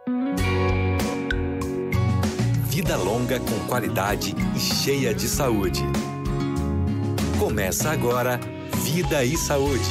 Vida longa com qualidade e cheia de saúde. Começa agora Vida e Saúde.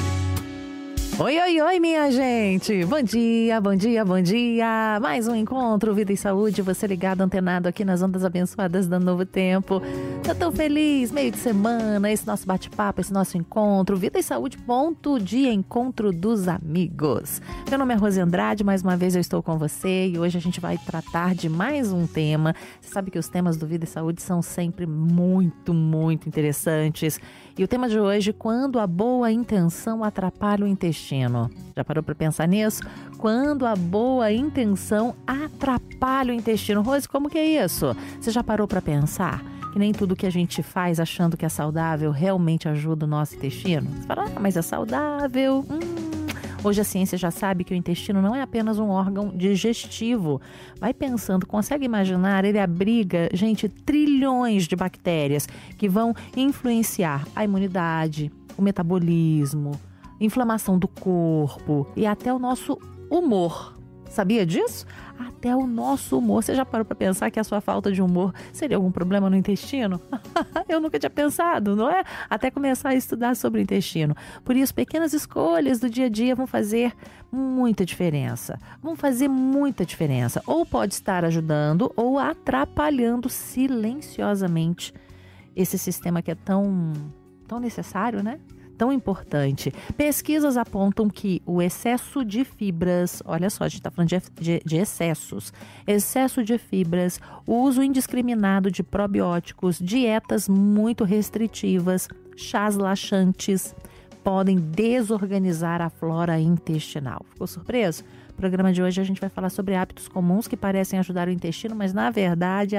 Oi, oi, oi, minha gente! Bom dia, bom dia, bom dia! Mais um encontro, Vida e Saúde, você ligado, antenado aqui nas ondas abençoadas da Novo Tempo. Tô tão feliz, meio de semana, esse nosso bate-papo, esse nosso encontro, Vida e Saúde, ponto de encontro dos amigos. Meu nome é Rose Andrade, mais uma vez eu estou com você e hoje a gente vai tratar de mais um tema. Você sabe que os temas do Vida e Saúde são sempre muito, muito interessantes. E o tema de hoje, quando a boa intenção atrapalha o intestino. Já parou para pensar nisso? Quando a boa intenção atrapalha o intestino. Rose, como que é isso? Você já parou para pensar que nem tudo que a gente faz achando que é saudável realmente ajuda o nosso intestino? Você fala, mas é saudável. Hoje a ciência já sabe que o intestino não é apenas um órgão digestivo. Vai pensando, consegue imaginar? Ele abriga, gente, trilhões de bactérias que vão influenciar a imunidade, o metabolismo, inflamação do corpo e até o nosso humor. Sabia disso? Até o nosso humor. Você já parou para pensar que a sua falta de humor seria algum problema no intestino? Eu nunca tinha pensado, não é? Até começar a estudar sobre o intestino. Por isso, pequenas escolhas do dia a dia vão fazer muita diferença. Vão fazer muita diferença. Ou pode estar ajudando ou atrapalhando silenciosamente esse sistema que é tão necessário, né? Tão importante. Pesquisas apontam que o excesso de fibras, olha só, a gente está falando de excessos, excesso de fibras, o uso indiscriminado de probióticos, dietas muito restritivas, chás laxantes, podem desorganizar a flora intestinal. Ficou surpreso? No programa de hoje a gente vai falar sobre hábitos comuns que parecem ajudar o intestino, mas na verdade,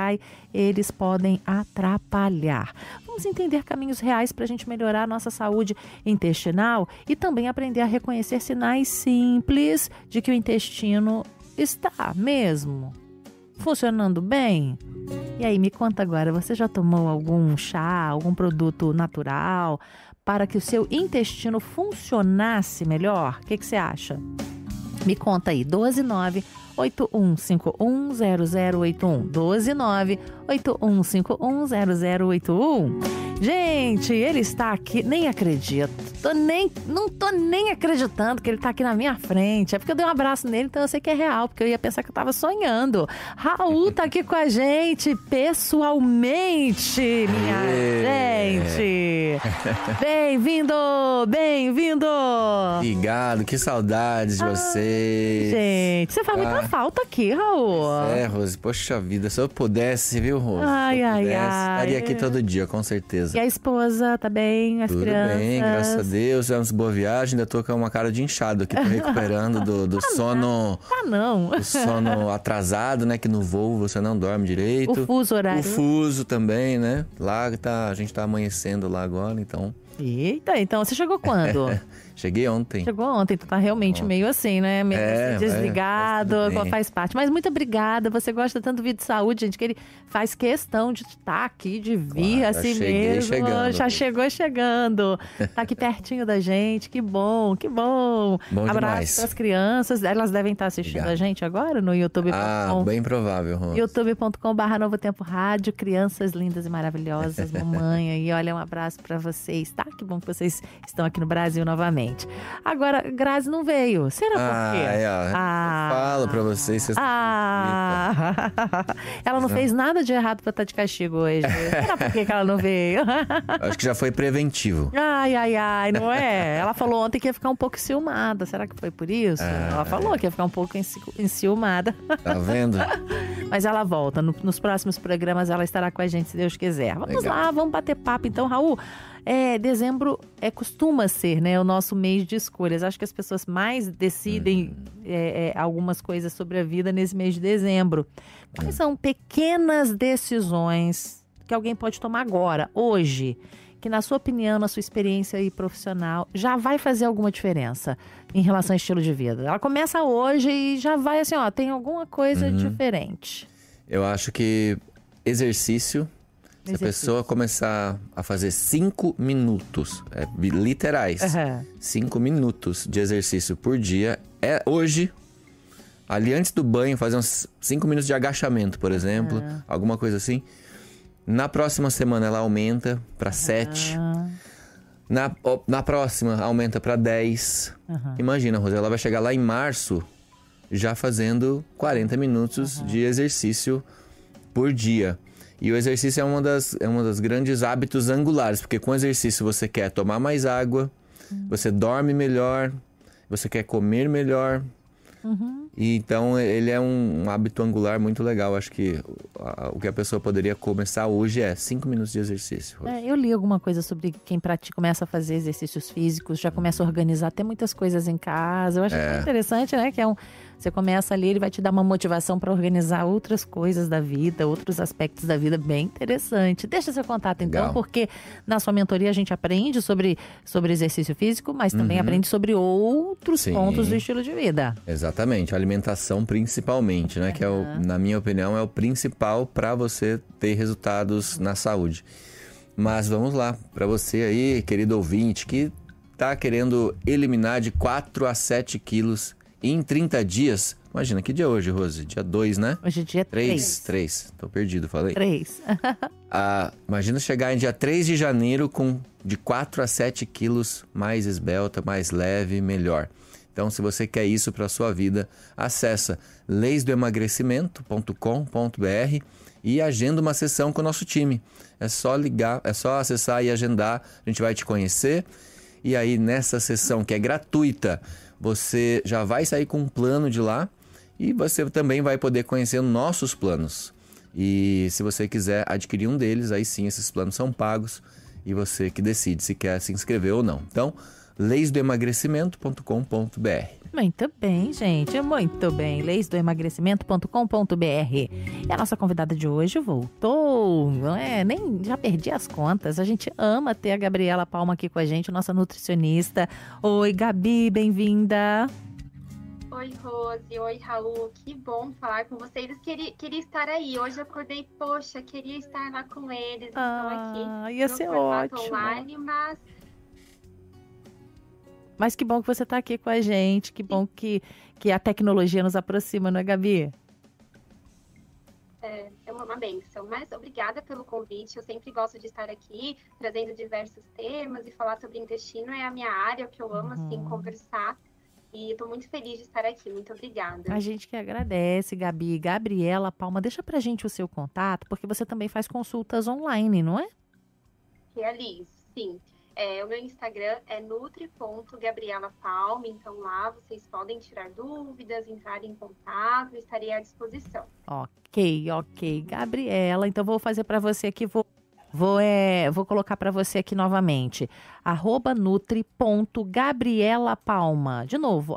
eles podem atrapalhar. Vamos entender caminhos reais para a gente melhorar a nossa saúde intestinal e também aprender a reconhecer sinais simples de que o intestino está mesmo funcionando bem. E aí, me conta agora, você já tomou algum chá, algum produto natural para que o seu intestino funcionasse melhor? O que você acha? Me conta aí, 12981510081, 12981510081. Gente, ele está aqui, nem acredito, não tô nem acreditando que ele está aqui na minha frente. É porque eu dei um abraço nele, então eu sei que é real, porque eu ia pensar que eu estava sonhando. Raul tá aqui com a gente pessoalmente, minha gente. Bem-vindo, bem-vindo. Obrigado, que saudades de vocês. Gente, você faz muita falta aqui, Raul. Rose, poxa vida, se eu pudesse, viu, Rose? Estaria aqui todo dia, com certeza. E a esposa, tá bem? As Tudo crianças? bem, graças a Deus. Tivemos boa viagem, ainda tô com uma cara de inchado aqui, tô recuperando do sono. Não. Do sono atrasado, né? Que no voo você não dorme direito. O fuso horário. O fuso também, né? Lá a gente tá amanhecendo lá agora, então. Eita, então você chegou quando? Cheguei ontem. Chegou ontem, tu tá realmente meio assim, né? Meio assim, desligado, faz parte. Mas muito obrigada, você gosta tanto do Vida e Saúde, gente, que ele faz questão de estar aqui, de vir assim mesmo. Já chegou chegando. Tá aqui pertinho da gente, que bom, que bom. Abraço para as crianças, elas devem estar assistindo a gente agora no youtube.com. Bem provável, Rô. youtube.com/Novo Tempo Rádio, crianças lindas e maravilhosas, mamãe aí, olha, um abraço para vocês, tá? Que bom que vocês estão aqui no Brasil novamente. Agora, Grazi não veio. Será por quê? Eu falo pra vocês. Ela não fez nada de errado pra estar de castigo hoje. Será por que ela não veio? Acho que já foi preventivo. Não é? Ela falou ontem que ia ficar um pouco enciumada. Será que foi por isso? Ela falou que ia ficar um pouco enciumada. Tá vendo? Mas ela volta. Nos próximos programas ela estará com a gente, se Deus quiser. Vamos lá, vamos bater papo. Então, Raul, dezembro costuma ser, né, o nosso mês de escolhas. Acho que as pessoas mais decidem algumas coisas sobre a vida nesse mês de dezembro. Quais são pequenas decisões que alguém pode tomar agora, hoje, que na sua opinião, na sua experiência aí profissional, já vai fazer alguma diferença em relação ao estilo de vida? Ela começa hoje e já vai assim, tem alguma coisa diferente. Eu acho que exercício. Se a pessoa começar a fazer 5 minutos, literais, 5 minutos de exercício por dia, hoje ali antes do banho, fazer uns 5 minutos de agachamento, por exemplo. Alguma coisa assim. Na próxima semana ela aumenta para 7. Na próxima aumenta para 10. Imagina, Rose, ela vai chegar lá em março já fazendo 40 minutos de exercício por dia. E o exercício é uma das grandes hábitos angulares, porque com o exercício você quer tomar mais água, você dorme melhor, você quer comer melhor. E então ele é um hábito angular muito legal. Acho que o que a pessoa poderia começar hoje é 5 minutos de exercício. Eu li alguma coisa sobre quem começa a fazer exercícios físicos, já começa a organizar até muitas coisas em casa. Eu acho interessante, né? Que você começa ali, ele vai te dar uma motivação para organizar outras coisas da vida, outros aspectos da vida, bem interessante. Deixa seu contato então, Legal. porque na sua mentoria a gente aprende sobre exercício físico, mas também aprende sobre outros pontos do estilo de vida. Exatamente, a alimentação principalmente, né? Que na minha opinião é o principal para você ter resultados na saúde. Mas vamos lá, para você aí, querido ouvinte, que tá querendo eliminar de 4 a 7 quilos em 30 dias. Imagina, que dia é hoje, Rose? Dia 2, né? Hoje é dia 3. 3. Tô perdido, falei. 3. Imagina chegar em dia 3 de janeiro com de 4 a 7 quilos mais esbelta, mais leve, melhor. Então, se você quer isso para a sua vida, acessa leisdoemagrecimento.com.br e agenda uma sessão com o nosso time. É só ligar, é só acessar e agendar. A gente vai te conhecer. E aí, nessa sessão que é gratuita, você já vai sair com um plano de lá e você também vai poder conhecer nossos planos. E se você quiser adquirir um deles, aí sim, esses planos são pagos e você que decide se quer se inscrever ou não. Então, leisdoemagrecimento.com.br. Muito bem, gente, muito bem. leisdoemagrecimento.com.br. E a nossa convidada de hoje voltou, não é? Nem já perdi as contas. A gente ama ter a Gabriela Palma aqui com a gente, nossa nutricionista. Oi, Gabi, bem-vinda. Oi, Rose. Oi, Raul. Que bom falar com vocês. Queria estar aí. Hoje eu acordei, poxa, queria estar lá com eles. Estou aqui ia ser ótimo. Online, Mas que bom que você está aqui com a gente, que bom que a tecnologia nos aproxima, não é, Gabi? É uma benção, mas obrigada pelo convite. Eu sempre gosto de estar aqui, trazendo diversos temas e falar sobre intestino. É a minha área, que eu amo, assim, conversar. E estou muito feliz de estar aqui. Muito obrigada. A gente que agradece, Gabi. Gabriela Palma, deixa pra gente o seu contato, porque você também faz consultas online, não é? Realizo, sim. O meu Instagram é nutri.gabrielapalma, então lá vocês podem tirar dúvidas, entrar em contato, estarei à disposição. Ok. Gabriela, então vou fazer para você aqui, vou colocar para você aqui novamente, @nutri.gabrielapalma. De novo,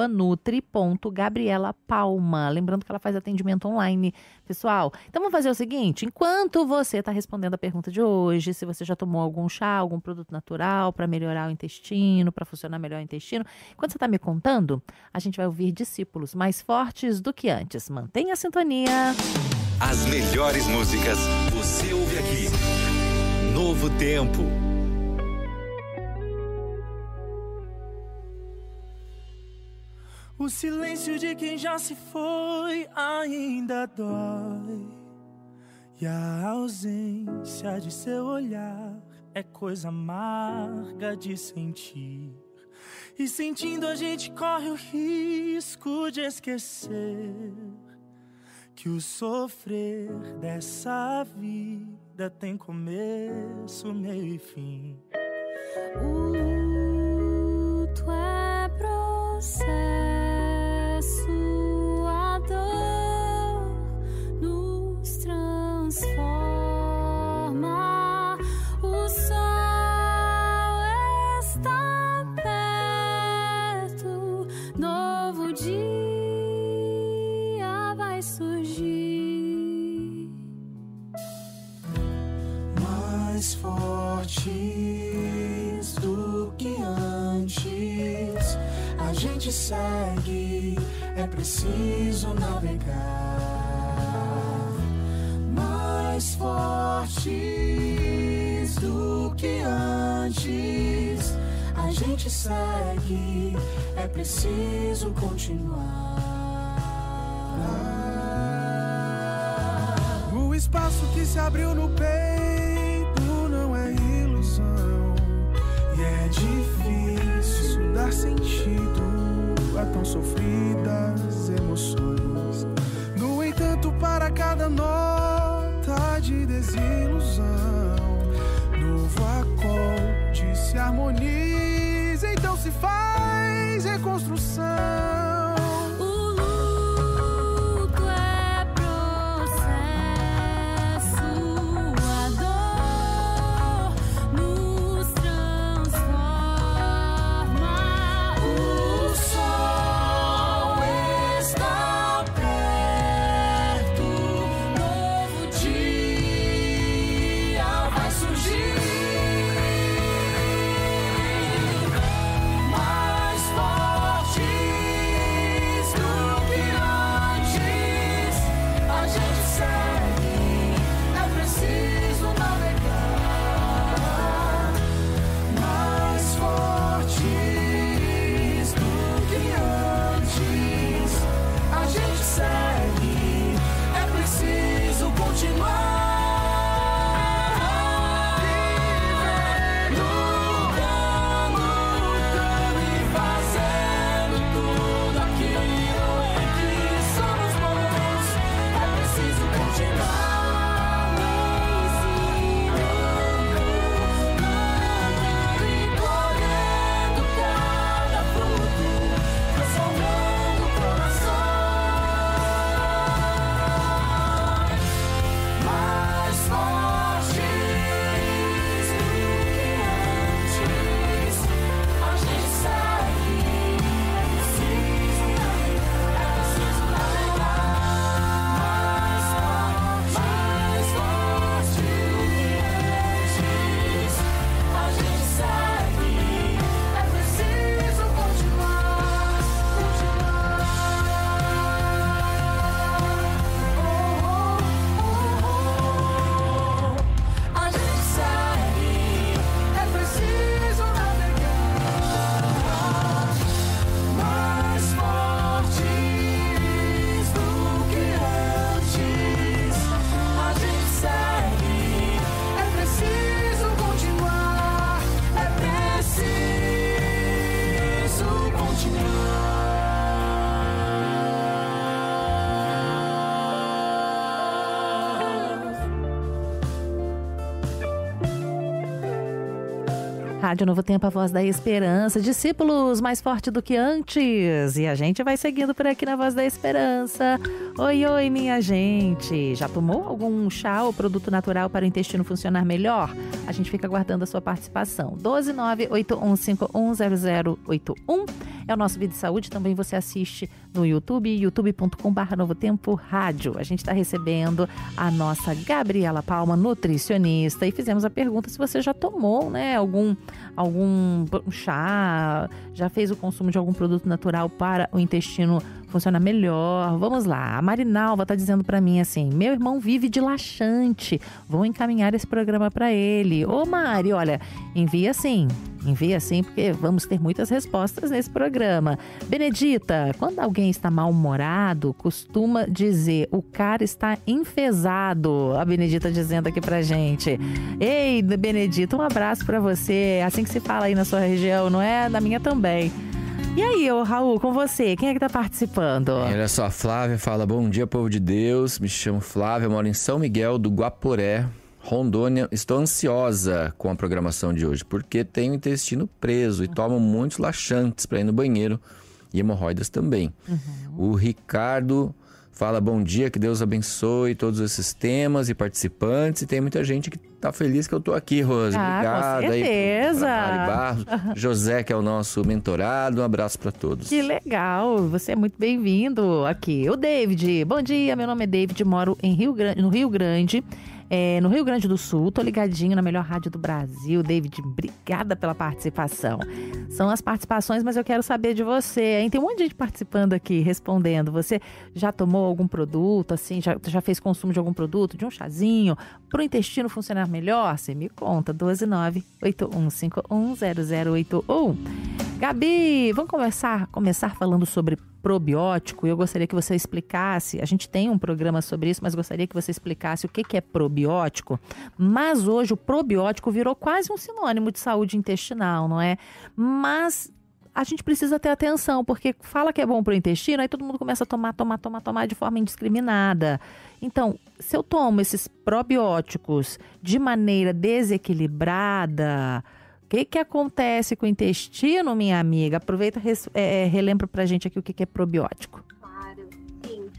@nutri.gabrielapalma. Lembrando que ela faz atendimento online, pessoal. Então vamos fazer o seguinte, enquanto você está respondendo a pergunta de hoje, se você já tomou algum chá, algum produto natural para melhorar o intestino, para funcionar melhor o intestino, enquanto você está me contando, a gente vai ouvir discípulos mais fortes do que antes. Mantenha a sintonia. As melhores músicas você ouve aqui. Novo Tempo. O silêncio de quem já se foi ainda dói. E a ausência de seu olhar é coisa amarga de sentir. E sentindo a gente corre o risco de esquecer que o sofrer dessa vida tem começo, meio e fim. O luto é processo, a dor nos transforma. O sol está perto, novo dia vai surgir. Mais fortes do que antes, a gente segue, é preciso navegar. Mais fortes do que antes, a gente segue, é preciso continuar. espaço que se abriu no peito não é ilusão. E é difícil dar sentido a tão sofridas emoções. No entanto, para cada nota de desilusão, novo acorde se harmoniza, então se faz reconstrução. O luto é processo, a dor nos transforma. O sol está perto, novo dia vai surgir. Mais fortes do que antes, a gente segue, é preciso navegar. Mais fortes do que antes, a gente segue, é preciso continuar. Lutando e fazendo tudo aquilo em que somos bons. É preciso continuar e colhendo cada fruto, transformando corações. Mais fortes do que antes, a gente segue, é preciso navegar. Mais fortes do que antes, a gente segue, é preciso continuar. A gente segue, é preciso navegar. Mais fortes do que antes, a gente segue, é preciso continuar. É preciso continuar. Rádio Novo Tempo, a voz da esperança. Discípulos mais forte do que antes. E a gente vai seguindo por aqui na Voz da Esperança. Oi, oi, minha gente. Já tomou algum chá ou produto natural para o intestino funcionar melhor? A gente fica aguardando a sua participação. 12981510081 é o nosso vídeo de saúde. Também você assiste no YouTube, youtube.com/Novo Tempo Rádio. A gente está recebendo a nossa Gabriela Palma, nutricionista, e fizemos a pergunta se você já tomou, né, algum chá, já fez o consumo de algum produto natural para o intestino funcionar melhor. Vamos lá, a Marinalva está dizendo para mim assim: meu irmão vive de laxante, vou encaminhar esse programa para ele. Ô Mari, olha, envia sim, porque vamos ter muitas respostas nesse programa. Benedita, quando alguém está mal-humorado, costuma dizer: o cara está enfesado. A Benedita dizendo aqui pra gente. Ei, Benedita, um abraço pra você. É assim que se fala aí na sua região, não é? Na minha também. E aí, ô Raul, com você, quem é que tá participando? Olha só, a Flávia fala: bom dia, povo de Deus. Me chamo Flávia, moro em São Miguel do Guaporé, Rondônia. Estou ansiosa com a programação de hoje, porque tenho o intestino preso e tomo muitos laxantes para ir no banheiro e hemorroidas também. O Ricardo fala: bom dia, que Deus abençoe todos esses temas e participantes. E tem muita gente que tá feliz que eu tô aqui, Rose. Obrigado. Com certeza. Aí, Mari Barros, José, que é o nosso mentorado. Um abraço para todos. Que legal, você é muito bem-vindo aqui. O David, bom dia, meu nome é David, moro no Rio Grande. No Rio Grande do Sul, tô ligadinho na melhor rádio do Brasil. David, obrigada pela participação. São as participações, mas eu quero saber de você, hein? Tem um monte de gente participando aqui, respondendo. Você já tomou algum produto, assim, já fez consumo de algum produto, de um chazinho, para o intestino funcionar melhor? Você me conta, 12981510081. Gabi, vamos começar falando sobre probiótico, eu gostaria que você explicasse, a gente tem um programa sobre isso, mas gostaria que você explicasse o que é probiótico, mas hoje o probiótico virou quase um sinônimo de saúde intestinal, não é? Mas a gente precisa ter atenção, porque fala que é bom para o intestino, aí todo mundo começa a tomar de forma indiscriminada. Então, se eu tomo esses probióticos de maneira desequilibrada, o que acontece com o intestino, minha amiga? Aproveita e relembra pra gente aqui o que é probiótico. Claro, sim.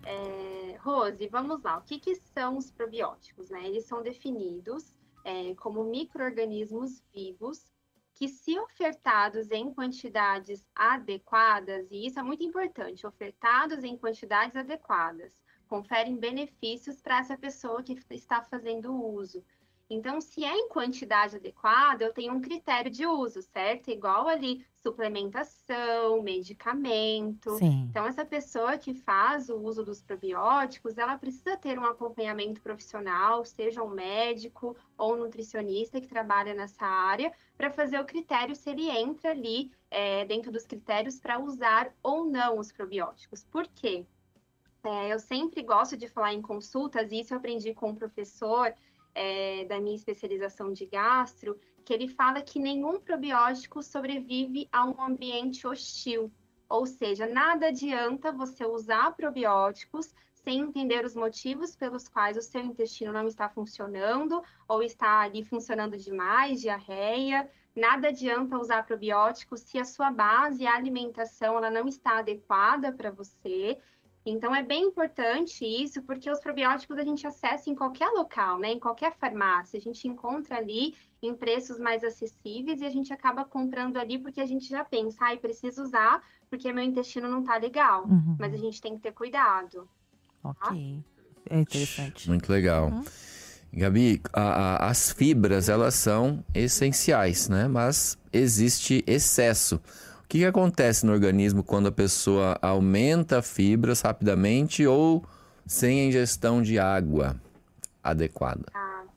Rose, vamos lá. O que são os probióticos, né? Eles são definidos como micro-organismos vivos que, se ofertados em quantidades adequadas, e isso é muito importante, ofertados em quantidades adequadas, conferem benefícios para essa pessoa que está fazendo o uso. Então, se é em quantidade adequada, eu tenho um critério de uso, certo? Igual ali, suplementação, medicamento. Sim. Então, essa pessoa que faz o uso dos probióticos, ela precisa ter um acompanhamento profissional, seja um médico ou um nutricionista que trabalha nessa área, para fazer o critério se ele entra ali dentro dos critérios para usar ou não os probióticos. Por quê? Eu sempre gosto de falar em consultas, e isso eu aprendi com um professor da minha especialização de gastro, que ele fala que nenhum probiótico sobrevive a um ambiente hostil. Ou seja, nada adianta você usar probióticos sem entender os motivos pelos quais o seu intestino não está funcionando ou está ali funcionando demais, diarreia. Nada adianta usar probióticos se a sua base, a alimentação, ela não está adequada para você. Então, é bem importante isso, porque os probióticos a gente acessa em qualquer local, né? Em qualquer farmácia. A gente encontra ali em preços mais acessíveis e a gente acaba comprando ali porque a gente já pensa, preciso usar porque meu intestino não tá legal. Uhum. Mas a gente tem que ter cuidado. Ok, é interessante. Muito legal. Gabi, as fibras, elas são essenciais, né? Mas existe excesso. O que acontece no organismo quando a pessoa aumenta fibras rapidamente ou sem a ingestão de água adequada?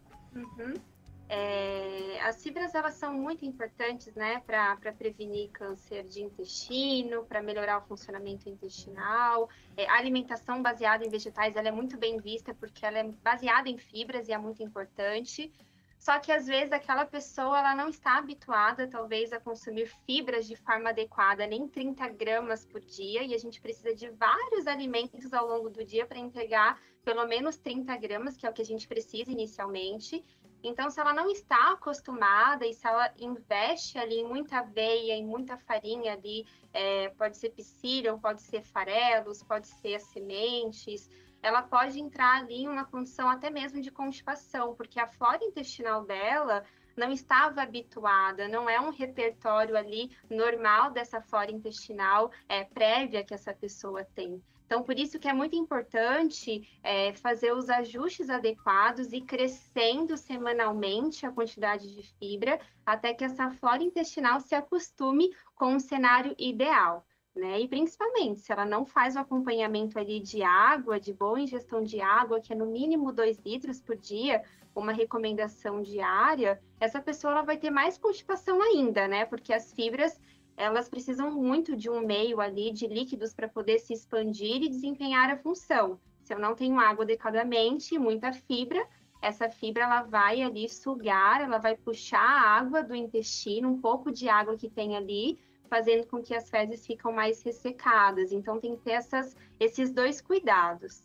As fibras, elas são muito importantes, né, para prevenir câncer de intestino, para melhorar o funcionamento intestinal. A alimentação baseada em vegetais, ela é muito bem vista porque ela é baseada em fibras e é muito importante. Só que, às vezes, aquela pessoa ela não está habituada, talvez, a consumir fibras de forma adequada, nem 30 gramas por dia, e a gente precisa de vários alimentos ao longo do dia para entregar pelo menos 30 gramas, que é o que a gente precisa inicialmente. Então, se ela não está acostumada e se ela investe ali em muita aveia, em muita farinha ali, pode ser psyllium, pode ser farelos, pode ser as sementes, ela pode entrar ali em uma condição até mesmo de constipação, porque a flora intestinal dela não estava habituada, não é um repertório ali normal dessa flora intestinal prévia que essa pessoa tem. Então, por isso que é muito importante fazer os ajustes adequados e crescendo semanalmente a quantidade de fibra, até que essa flora intestinal se acostume com um cenário ideal. Né? E principalmente, se ela não faz o acompanhamento ali de água, de boa ingestão de água, que é no mínimo 2 litros por dia, uma recomendação diária, essa pessoa ela vai ter mais constipação ainda, né? Porque as fibras, elas precisam muito de um meio ali de líquidos para poder se expandir e desempenhar a função. Se eu não tenho água adequadamente, muita fibra, essa fibra ela vai ali sugar, ela vai puxar a água do intestino, um pouco de água que tem ali, fazendo com que as fezes ficam mais ressecadas. Então, tem que ter esses dois cuidados.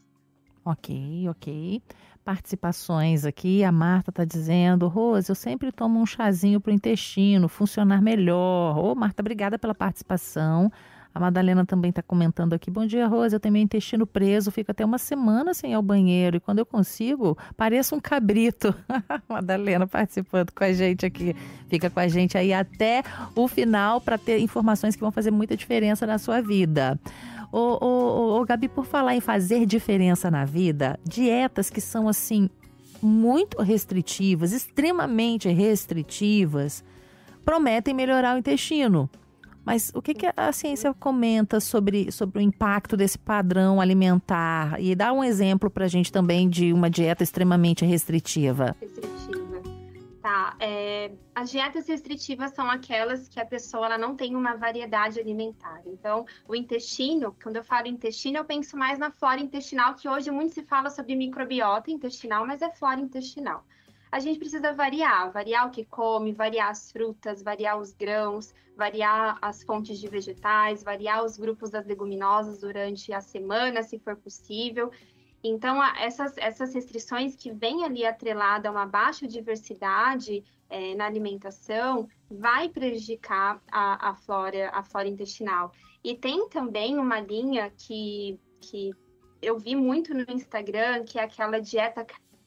Ok. Participações aqui. A Marta está dizendo, Rose, eu sempre tomo um chazinho para o intestino funcionar melhor. Ô, Marta, obrigada pela participação. A Madalena também está comentando aqui. Bom dia, Rose. Eu tenho meu intestino preso, fico até uma semana sem ir ao banheiro. E quando eu consigo, pareço um cabrito. Madalena participando com a gente aqui. Fica com a gente aí até o final para ter informações que vão fazer muita diferença na sua vida. Ô, Gabi, por falar em fazer diferença na vida, dietas que são, assim, muito restritivas, extremamente restritivas, prometem melhorar o intestino. Mas o que a ciência comenta sobre o impacto desse padrão alimentar? E dá um exemplo para a gente também de uma dieta extremamente restritiva. Tá, as dietas restritivas são aquelas que a pessoa ela não tem uma variedade alimentar. Então, o intestino, quando eu falo intestino, eu penso mais na flora intestinal, que hoje muito se fala sobre microbiota intestinal, mas é flora intestinal. A gente precisa variar o que come, variar as frutas, variar os grãos, variar as fontes de vegetais, variar os grupos das leguminosas durante a semana, se for possível. Então, essas restrições que vêm ali atrelada a uma baixa diversidade na alimentação vai prejudicar a flora intestinal. E tem também uma linha que eu vi muito no Instagram, que é aquela dieta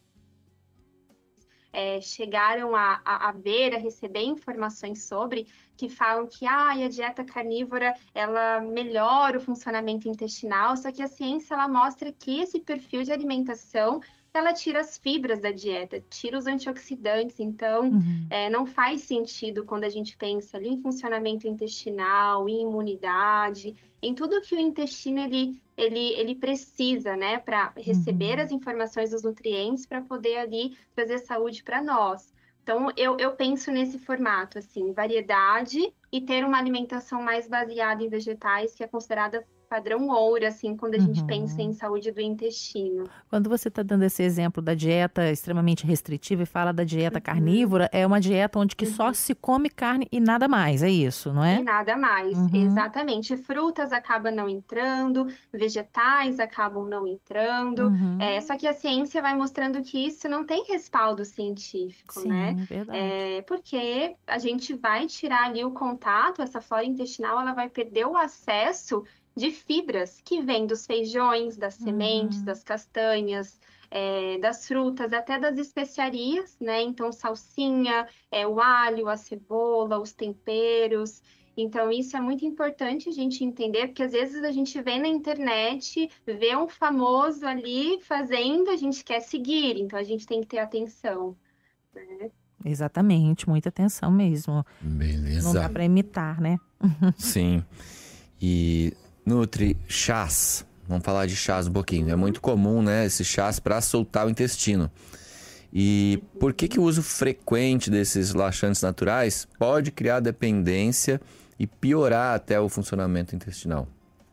chegaram a ver, a receber informações sobre, que falam que a dieta carnívora, ela melhora o funcionamento intestinal, só que a ciência, ela mostra que esse perfil de alimentação, ela tira as fibras da dieta, tira os antioxidantes, então não faz sentido quando a gente pensa ali em funcionamento intestinal, em imunidade, em tudo que o intestino ele precisa, né, para receber as informações dos nutrientes para poder ali trazer saúde para nós. Então, eu penso nesse formato, assim, variedade e ter uma alimentação mais baseada em vegetais, que é considerada padrão ouro, assim, quando a gente pensa em saúde do intestino. Quando você está dando esse exemplo da dieta extremamente restritiva e fala da dieta carnívora, é uma dieta onde que só se come carne e nada mais, é isso, não é? E nada mais, exatamente. Frutas acabam não entrando, vegetais acabam não entrando, só que a ciência vai mostrando que isso não tem respaldo científico, Sim, né? verdade. Porque a gente vai tirar ali o contato, essa flora intestinal, ela vai perder o acesso de fibras que vêm dos feijões, das sementes, das castanhas, das frutas, até das especiarias, né? Então, salsinha, o alho, a cebola, os temperos. Então, isso é muito importante a gente entender, porque às vezes a gente vê na internet, vê um famoso ali fazendo, a gente quer seguir, então a gente tem que ter atenção, né? Exatamente, muita atenção mesmo. Beleza. Não dá para imitar, né? Sim. E Nutri, chás. Vamos falar de chás um pouquinho. É muito comum, né, esses chás para soltar o intestino. E por que o uso frequente desses laxantes naturais pode criar dependência e piorar até o funcionamento intestinal?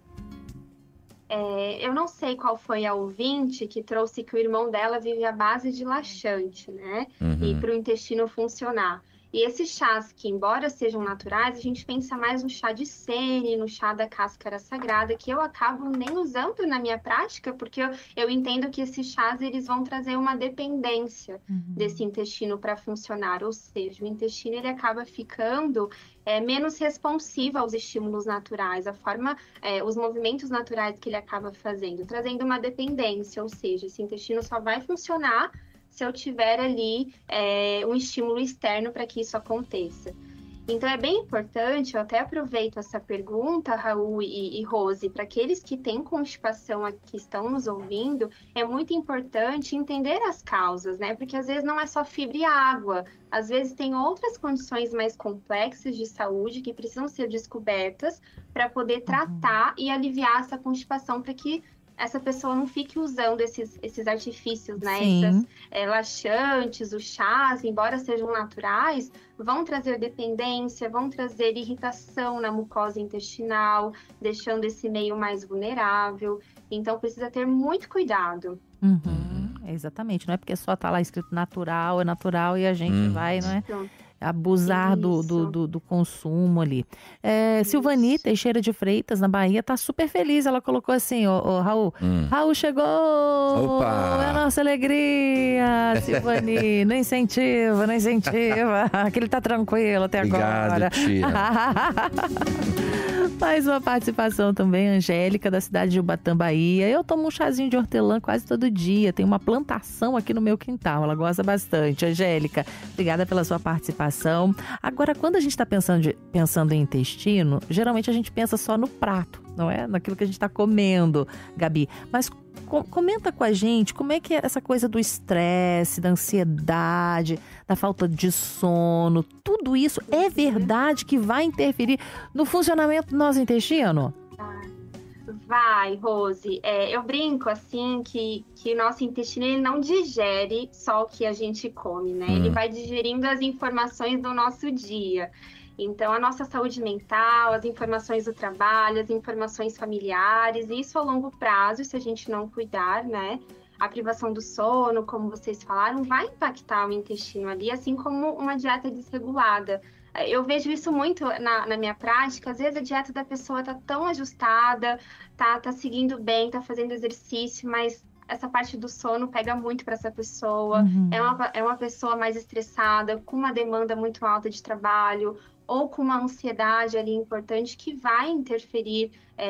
Eu não sei qual foi a ouvinte que trouxe que o irmão dela vive à base de laxante, né? E para o intestino funcionar. E esses chás que, embora sejam naturais, a gente pensa mais no chá de sene, no chá da cáscara sagrada, que eu acabo nem usando na minha prática, porque eu entendo que esses chás eles vão trazer uma dependência desse intestino para funcionar. Ou seja, o intestino ele acaba ficando menos responsivo aos estímulos naturais, os movimentos naturais que ele acaba fazendo, trazendo uma dependência. Ou seja, esse intestino só vai funcionar se eu tiver ali um estímulo externo para que isso aconteça. Então, é bem importante, eu até aproveito essa pergunta, Raul e Rose, para aqueles que têm constipação aqui, que estão nos ouvindo, é muito importante entender as causas, né? Porque às vezes não é só fibra e água, às vezes tem outras condições mais complexas de saúde que precisam ser descobertas para poder tratar e aliviar essa constipação, para que essa pessoa não fique usando esses artifícios, né? Sim. Esses laxantes, os chás, embora sejam naturais, vão trazer dependência, vão trazer irritação na mucosa intestinal, deixando esse meio mais vulnerável. Então, precisa ter muito cuidado. Exatamente, não é porque só tá lá escrito natural, é natural e a gente vai, não é? Então, Abusar do consumo ali. Silvani Teixeira de Freitas, na Bahia, tá super feliz. Ela colocou assim, ô Raul, Raul chegou! Opa! É a nossa alegria, Silvani. Não incentiva. Que ele tá tranquilo até agora. Obrigado, tia. Mais uma participação também, Angélica, da cidade de Ubatã, Bahia. Eu tomo um chazinho de hortelã quase todo dia. Tem uma plantação aqui no meu quintal. Ela gosta bastante. Angélica, obrigada pela sua participação. Agora, quando a gente está pensando em intestino, geralmente a gente pensa só no prato, não é? Naquilo que a gente está comendo, Gabi. Mas comenta com a gente como é que é essa coisa do estresse, da ansiedade, da falta de sono. Tudo isso é verdade que vai interferir no funcionamento do nosso intestino? Vai, Rose. Eu brinco assim que o nosso intestino ele não digere só o que a gente come, né? Ele vai digerindo as informações do nosso dia. Então, a nossa saúde mental, as informações do trabalho, as informações familiares, isso a longo prazo, se a gente não cuidar, né? A privação do sono, como vocês falaram, vai impactar o intestino ali, assim como uma dieta desregulada. Eu vejo isso muito na minha prática. Às vezes a dieta da pessoa tá tão ajustada, tá seguindo bem, tá fazendo exercício, mas essa parte do sono pega muito para essa pessoa. É uma pessoa mais estressada, com uma demanda muito alta de trabalho, ou com uma ansiedade ali importante que vai interferir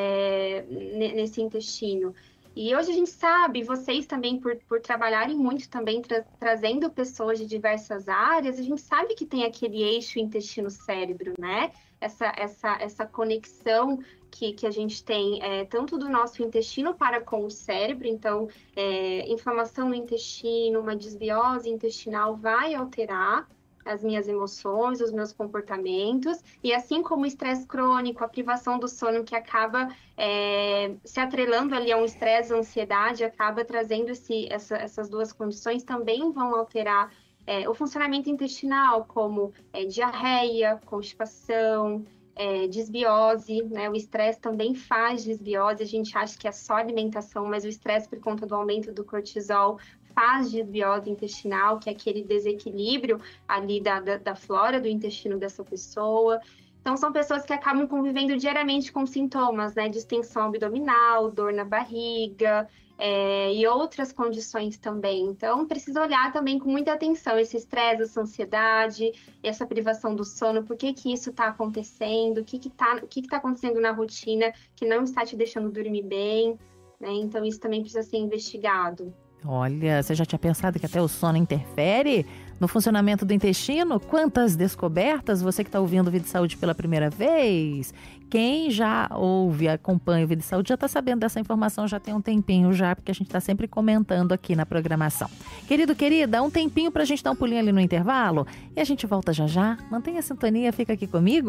nesse intestino. E hoje a gente sabe, vocês também, por trabalharem muito também, trazendo pessoas de diversas áreas, a gente sabe que tem aquele eixo intestino-cérebro, né? Essa conexão que a gente tem, tanto do nosso intestino para com o cérebro, então, inflamação no intestino, uma desbiose intestinal vai alterar as minhas emoções, os meus comportamentos, e assim como o estresse crônico, a privação do sono que acaba se atrelando ali a um estresse, a ansiedade, acaba trazendo essas duas condições, também vão alterar o funcionamento intestinal, como diarreia, constipação, desbiose, né? O estresse também faz desbiose, a gente acha que é só alimentação, mas o estresse por conta do aumento do cortisol faz desbiose intestinal, que é aquele desequilíbrio ali da flora do intestino dessa pessoa. Então, são pessoas que acabam convivendo diariamente com sintomas, né? Distensão abdominal, dor na barriga, e outras condições também. Então, precisa olhar também com muita atenção esse estresse, essa ansiedade, essa privação do sono, por que isso está acontecendo, o que tá acontecendo na rotina que não está te deixando dormir bem, né? Então, isso também precisa ser investigado. Olha, você já tinha pensado que até o sono interfere no funcionamento do intestino? Quantas descobertas! Você que está ouvindo o Vida e Saúde pela primeira vez, quem já ouve, acompanha o Vida e Saúde já está sabendo dessa informação já tem um tempinho já, porque a gente está sempre comentando aqui na programação. Querido, querida, um tempinho para a gente dar um pulinho ali no intervalo e a gente volta já já. Mantenha a sintonia, fica aqui comigo.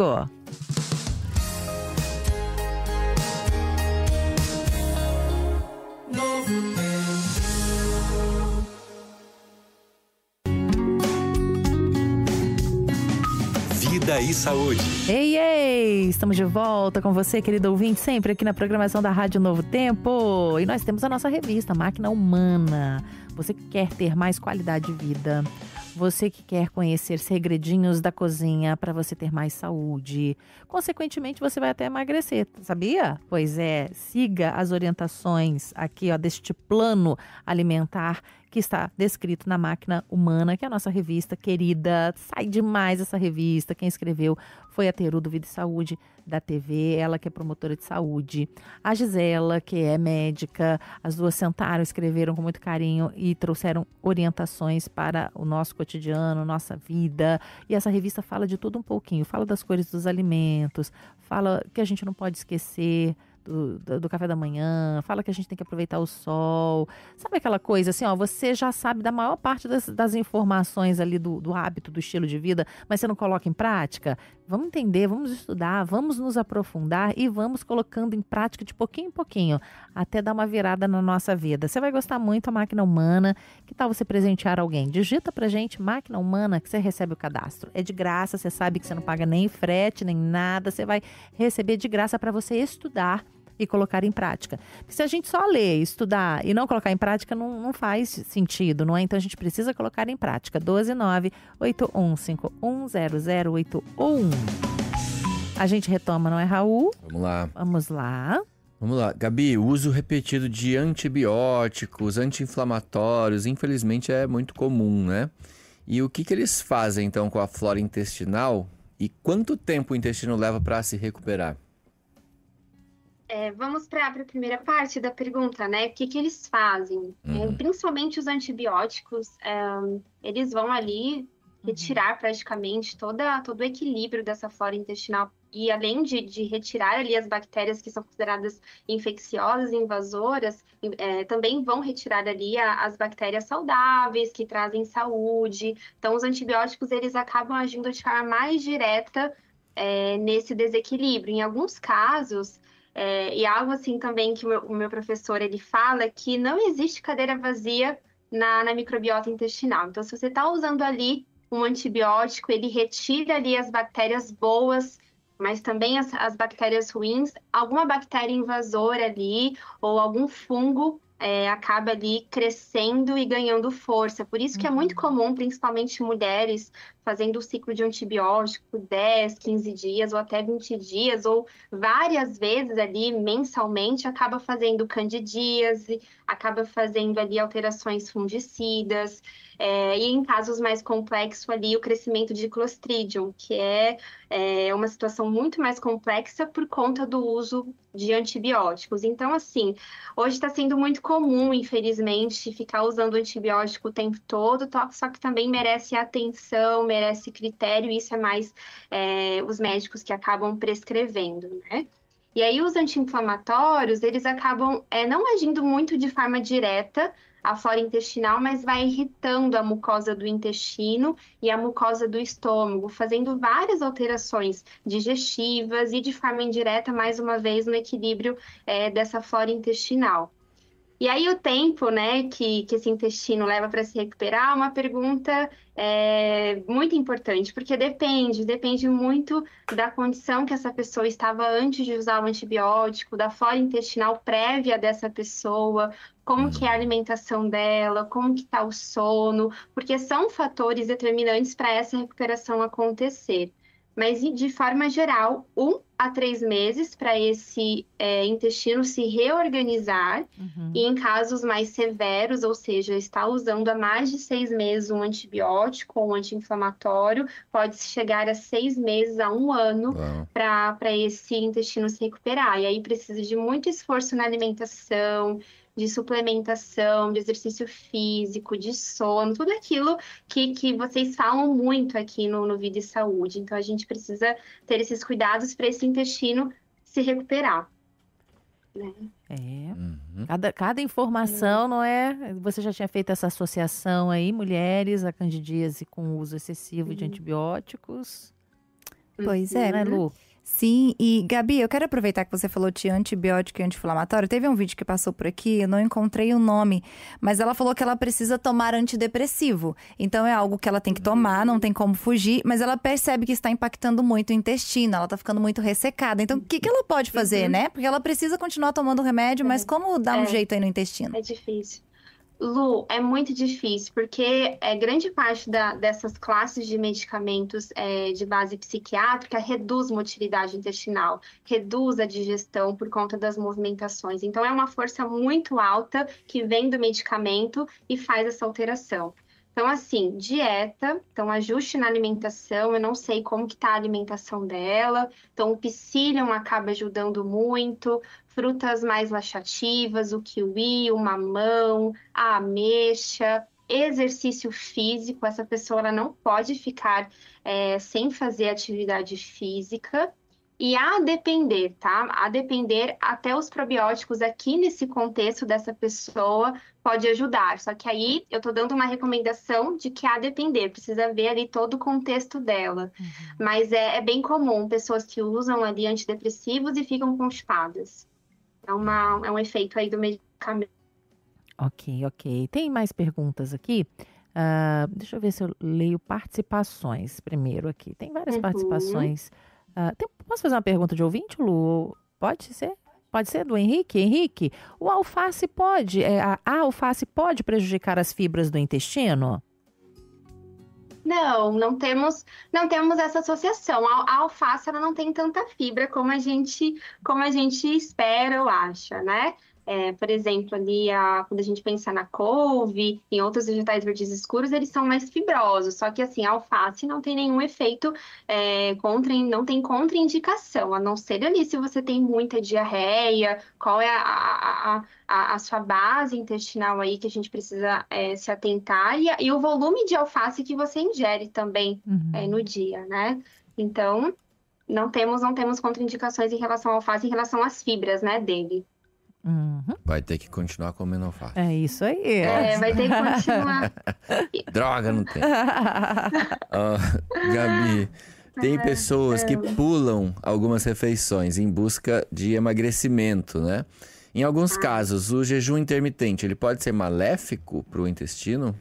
Vida e Saúde. Ei, ei! Estamos de volta com você, querido ouvinte, sempre aqui na programação da Rádio Novo Tempo. E nós temos a nossa revista, Máquina Humana. Você que quer ter mais qualidade de vida, você que quer conhecer segredinhos da cozinha para você ter mais saúde. Consequentemente, você vai até emagrecer, sabia? Pois é, siga as orientações aqui, ó, deste plano alimentar que está descrito na Máquina Humana, que é a nossa revista querida. Sai demais essa revista. Quem escreveu foi a Teru do Vida e Saúde da TV, ela que é promotora de saúde. A Gisela, que é médica, as duas sentaram, escreveram com muito carinho e trouxeram orientações para o nosso cotidiano, nossa vida. E essa revista fala de tudo um pouquinho, fala das cores dos alimentos, fala que a gente não pode esquecer do café da manhã, fala que a gente tem que aproveitar o sol. Sabe aquela coisa assim, ó, você já sabe da maior parte das informações ali do hábito, do estilo de vida, mas você não coloca em prática? Vamos entender, vamos estudar, vamos nos aprofundar e vamos colocando em prática de pouquinho em pouquinho, até dar uma virada na nossa vida. Você vai gostar muito da Máquina Humana. Que tal você presentear alguém? Digita pra gente Máquina Humana que você recebe o cadastro. É de graça, você sabe que você não paga nem frete, nem nada. Você vai receber de graça para você estudar e colocar em prática. Porque se a gente só ler, estudar e não colocar em prática, não faz sentido, não é? Então a gente precisa colocar em prática. 12981510081. A gente retoma, não é, Raul? Vamos lá. Vamos lá. Vamos lá. Gabi, o uso repetido de antibióticos, anti-inflamatórios, infelizmente é muito comum, né? E o que eles fazem, então, com a flora intestinal? E quanto tempo o intestino leva para se recuperar? Vamos para a primeira parte da pergunta, né? O que eles fazem? Principalmente os antibióticos, eles vão ali retirar praticamente todo o equilíbrio dessa flora intestinal. E além de retirar ali as bactérias que são consideradas infecciosas, invasoras, também vão retirar ali as bactérias saudáveis, que trazem saúde. Então, os antibióticos, eles acabam agindo de forma mais direta nesse desequilíbrio. Em alguns casos, E algo assim também que o meu professor ele fala que não existe cadeira vazia na microbiota intestinal. Então, se você está usando ali um antibiótico, ele retira ali as bactérias boas, mas também as bactérias ruins, alguma bactéria invasora ali ou algum fungo acaba ali crescendo e ganhando força. Por isso que é muito comum, principalmente mulheres, fazendo o ciclo de antibiótico 10, 15 dias ou até 20 dias, ou várias vezes ali mensalmente, acaba fazendo candidíase, acaba fazendo ali alterações fungicidas, e em casos mais complexos ali o crescimento de Clostridium, que é uma situação muito mais complexa por conta do uso de antibióticos. Então, assim, hoje está sendo muito comum, infelizmente, ficar usando antibiótico o tempo todo, só que também merece atenção, merece critério, e isso é mais os médicos que acabam prescrevendo, né? E aí os anti-inflamatórios, eles acabam não agindo muito de forma direta a flora intestinal, mas vai irritando a mucosa do intestino e a mucosa do estômago, fazendo várias alterações digestivas e de forma indireta, mais uma vez, no equilíbrio dessa flora intestinal. E aí o tempo, né, que esse intestino leva para se recuperar é uma pergunta muito importante, porque depende muito da condição que essa pessoa estava antes de usar o antibiótico, da flora intestinal prévia dessa pessoa, como que é a alimentação dela, como que está o sono, porque são fatores determinantes para essa recuperação acontecer. Mas, de forma geral, 1 a 3 meses para esse intestino se reorganizar. E em casos mais severos, ou seja, está usando há mais de 6 meses um antibiótico ou um anti-inflamatório, pode chegar a 6 meses a 1 ano para esse intestino se recuperar. E aí precisa de muito esforço na alimentação, de suplementação, de exercício físico, de sono, tudo aquilo que vocês falam muito aqui no Vida e Saúde. Então, a gente precisa ter esses cuidados para esse intestino se recuperar, né? Cada informação, não é? Você já tinha feito essa associação aí, mulheres, a candidíase com o uso excessivo de antibióticos. Pois é, Né, Lu? Sim, e Gabi, eu quero aproveitar que você falou de antibiótico e anti-inflamatório. Teve um vídeo que passou por aqui, eu não encontrei o nome, mas ela falou que ela precisa tomar antidepressivo. Então é algo que ela tem que tomar, não tem como fugir, mas ela percebe que está impactando muito o intestino, ela está ficando muito ressecada. Então o que ela pode fazer, né? Porque ela precisa continuar tomando remédio, mas como dar um jeito aí no intestino? É difícil. Lu, é muito difícil, porque grande parte dessas classes de medicamentos de base psiquiátrica reduz motilidade intestinal, reduz a digestão por conta das movimentações. Então, é uma força muito alta que vem do medicamento e faz essa alteração. Então, assim, dieta, então ajuste na alimentação, eu não sei como que tá a alimentação dela, então o psyllium acaba ajudando muito, frutas mais laxativas, o kiwi, o mamão, a ameixa, exercício físico, essa pessoa ela não pode ficar sem fazer atividade física. E a depender, tá? A depender, até os probióticos aqui nesse contexto dessa pessoa pode ajudar. Só que aí eu tô dando uma recomendação de que a depender, precisa ver ali todo o contexto dela. Mas é bem comum pessoas que usam ali antidepressivos e ficam constipadas. É um efeito aí do medicamento. Ok. Tem mais perguntas aqui? Deixa eu ver se eu leio participações primeiro aqui. Tem várias participações. Posso fazer uma pergunta de ouvinte, Lu? Pode ser? Pode ser do Henrique? Henrique, o alface pode, a alface pode prejudicar as fibras do intestino? Não temos essa associação. A alface ela não tem tanta fibra como a gente espera ou acha, né? Por exemplo, ali quando a gente pensa na couve, em outros vegetais verdes escuros, eles são mais fibrosos. Só que assim, a alface não tem nenhum efeito não tem contraindicação, a não ser ali se você tem muita diarreia, qual é a sua base intestinal aí que a gente precisa se atentar, e o volume de alface que você ingere também no dia, né? Então, não temos contraindicações em relação ao alface, em relação às fibras, né, dele. Vai ter que continuar comendo alface. É isso aí. Vai ter que continuar. Droga, não tem. Gabi, Tem pessoas que pulam algumas refeições em busca de emagrecimento, né? Em alguns casos, o jejum intermitente, ele pode ser maléfico para o intestino?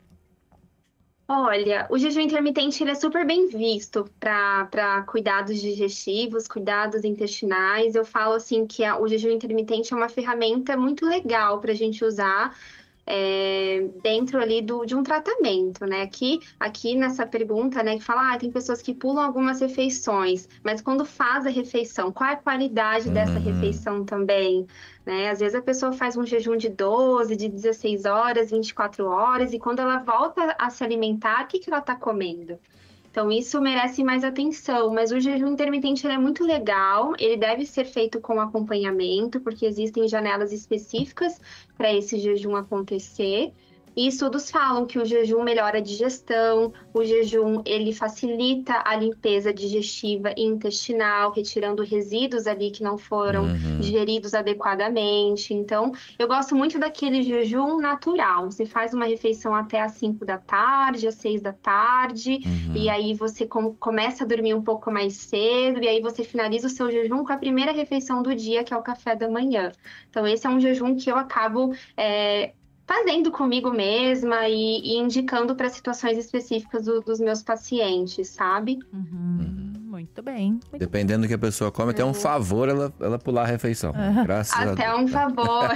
Olha, o jejum intermitente ele é super bem visto para cuidados digestivos, cuidados intestinais. Eu falo assim que o jejum intermitente é uma ferramenta muito legal para a gente usar dentro ali de um tratamento, né? Aqui nessa pergunta, né, que fala, tem pessoas que pulam algumas refeições, mas quando faz a refeição, qual é a qualidade dessa refeição também, né? Às vezes a pessoa faz um jejum de 12, de 16 horas, 24 horas, e quando ela volta a se alimentar, o que ela está comendo? Então, isso merece mais atenção, mas o jejum intermitente ele é muito legal, ele deve ser feito com acompanhamento, porque existem janelas específicas para esse jejum acontecer. E estudos falam que o jejum melhora a digestão, o jejum ele facilita a limpeza digestiva e intestinal, retirando resíduos ali que não foram digeridos adequadamente. Então, eu gosto muito daquele jejum natural. Você faz uma refeição até às 5 da tarde, às 6 da tarde, e aí você começa a dormir um pouco mais cedo, e aí você finaliza o seu jejum com a primeira refeição do dia, que é o café da manhã. Então, esse é um jejum que eu acabo fazendo comigo mesma e indicando para situações específicas dos meus pacientes, sabe? Muito bem. Dependendo do que a pessoa come, até um favor ela pular a refeição. Graças a Deus. Até um favor,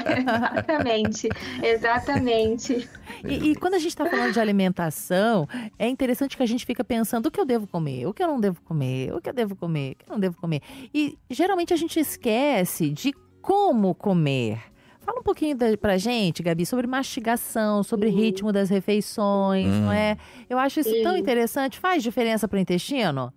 exatamente. E quando a gente está falando de alimentação, é interessante que a gente fica pensando o que eu devo comer, o que eu não devo comer, o que eu devo comer, o que eu não devo comer. E geralmente a gente esquece de como comer. Fala um pouquinho pra gente, Gabi, sobre mastigação, sobre ritmo das refeições, não é? Eu acho isso tão interessante. Faz diferença pro intestino?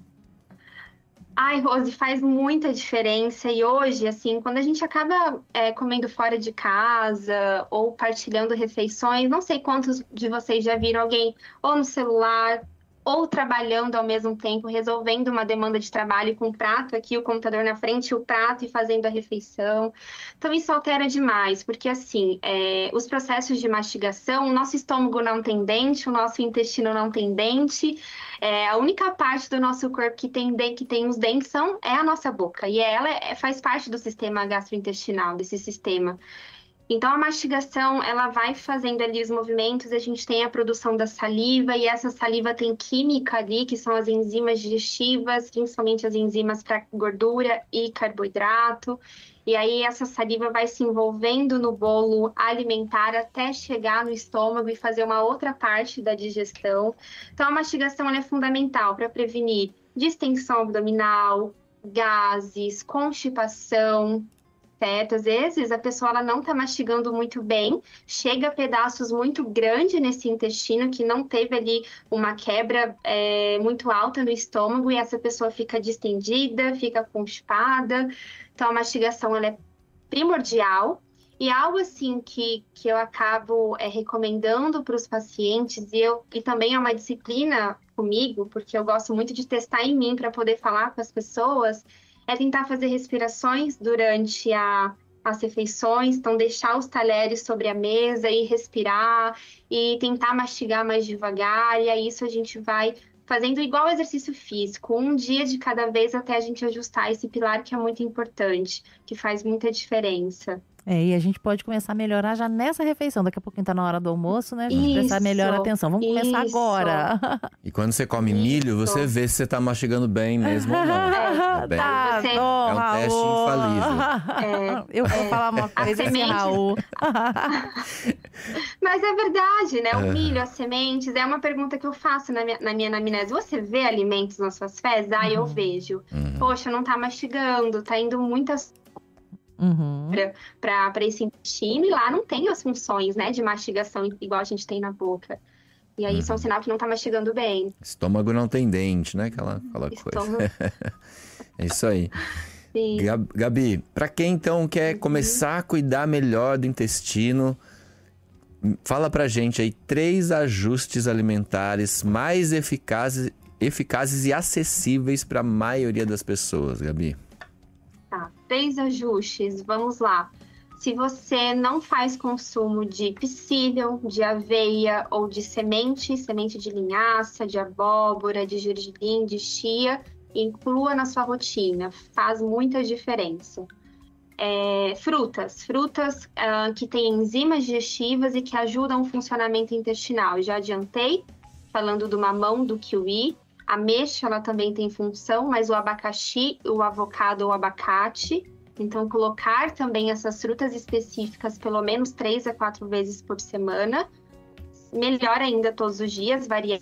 Ai, Rose, faz muita diferença. E hoje, assim, quando a gente acaba comendo fora de casa ou partilhando refeições, não sei quantos de vocês já viram alguém ou no celular ou trabalhando ao mesmo tempo, resolvendo uma demanda de trabalho com o prato aqui, o computador na frente, o prato e fazendo a refeição. Então, isso altera demais, porque, assim, os processos de mastigação, o nosso estômago não tem dente, o nosso intestino não tem dente, a única parte do nosso corpo que tem os dentes é a nossa boca, e ela faz parte do sistema gastrointestinal, desse sistema. Então, a mastigação, ela vai fazendo ali os movimentos, a gente tem a produção da saliva, e essa saliva tem química ali, que são as enzimas digestivas, principalmente as enzimas para gordura e carboidrato. E aí, essa saliva vai se envolvendo no bolo alimentar até chegar no estômago e fazer uma outra parte da digestão. Então, a mastigação ela é fundamental para prevenir distensão abdominal, gases, constipação. Às vezes a pessoa ela não está mastigando muito bem, chega a pedaços muito grandes nesse intestino que não teve ali uma quebra muito alta no estômago e essa pessoa fica distendida, fica constipada. Então a mastigação ela é primordial e algo assim que eu acabo recomendando para os pacientes e também é uma disciplina comigo, porque eu gosto muito de testar em mim para poder falar com as pessoas, é tentar fazer respirações durante as refeições, então deixar os talheres sobre a mesa e respirar e tentar mastigar mais devagar, e aí isso a gente vai fazendo igual exercício físico, um dia de cada vez até a gente ajustar esse pilar que é muito importante, que faz muita diferença. E a gente pode começar a melhorar já nessa refeição. Daqui a pouquinho tá na hora do almoço, né? A gente prestar melhor atenção. Vamos começar agora. E quando você come milho, você vê se você tá mastigando bem mesmo ou não. Tá bom, é um teste infalível. Eu vou falar uma coisa assim, Raul. Mas é verdade, né? O milho, as sementes, é uma pergunta que eu faço na minha anamnese. Você vê alimentos nas suas fezes? Eu vejo. Poxa, não tá mastigando, tá indo muitas... para esse intestino, e lá não tem as funções, né, de mastigação igual a gente tem na boca. E aí isso é um sinal que não tá mastigando bem. Estômago não tem dente, né? Aquela coisa. É isso aí. Sim. Gabi, para quem então quer começar a cuidar melhor do intestino, fala pra gente aí 3 ajustes alimentares mais eficazes e acessíveis para a maioria das pessoas, Gabi. Tá, 3 ajustes, vamos lá. Se você não faz consumo de psyllium, de aveia ou de semente de linhaça, de abóbora, de gergelim, de chia, inclua na sua rotina, faz muita diferença. Frutas que têm enzimas digestivas e que ajudam o funcionamento intestinal. Eu já adiantei, falando do mamão, do kiwi. A ameixa, ela também tem função, mas o abacaxi, o avocado ou o abacate. Então, colocar também essas frutas específicas pelo menos 3 a 4 vezes por semana. Melhor ainda todos os dias, varia.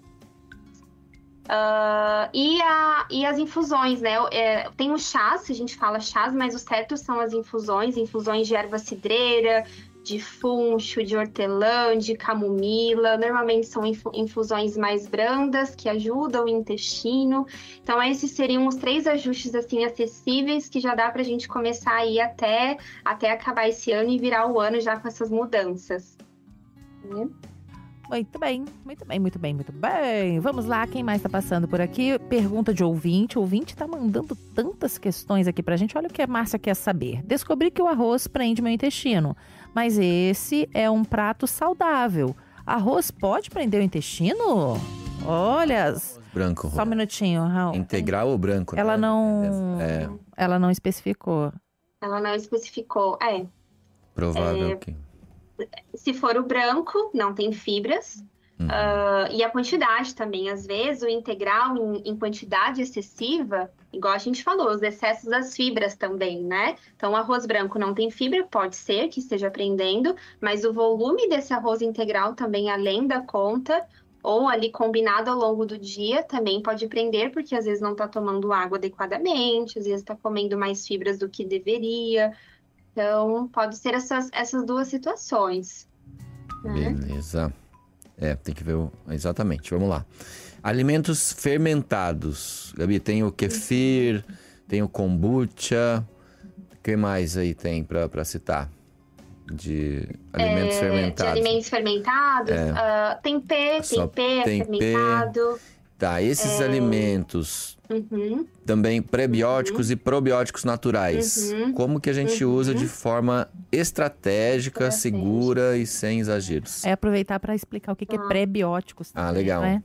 E as infusões, né? Tem os chás, a gente fala chás, mas o certo são as infusões de erva cidreira, de funcho, de hortelã, de camomila. Normalmente são infusões mais brandas, que ajudam o intestino. Então, esses seriam os 3 ajustes, assim, acessíveis, que já dá pra gente começar aí até acabar esse ano e virar o ano já com essas mudanças. Muito bem, muito bem, muito bem, muito bem. Vamos lá, quem mais tá passando por aqui? Pergunta de ouvinte. O ouvinte tá mandando tantas questões aqui pra gente. Olha o que a Márcia quer saber. Descobri que o arroz prende meu intestino, mas esse é um prato saudável. Arroz pode prender o intestino? Olha, Branco. só um minutinho, Raul. Integral ou branco? Ela né? não, ela não especificou. Ela não especificou. Provável que... Se for o branco, não tem fibras. E a quantidade também. Às vezes, o integral em quantidade excessiva, igual a gente falou, os excessos das fibras também, né? Então, o arroz branco não tem fibra, pode ser que esteja prendendo, mas o volume desse arroz integral também, além da conta, ou ali combinado ao longo do dia, também pode prender, porque às vezes não está tomando água adequadamente, às vezes está comendo mais fibras do que deveria. Então, pode ser essas 2 situações. Né? Beleza. Tem que ver exatamente. Vamos lá. Alimentos fermentados. Gabi, tem o kefir, tem o kombucha. O que mais aí tem para citar? De alimentos fermentados. De alimentos fermentados. Tempê é fermentado. Tá, esses alimentos também pré-bióticos e probióticos naturais. Como que a gente usa de forma estratégica, segura e sem exageros? Aproveitar para explicar o que é pré-bióticos. Legal. Né?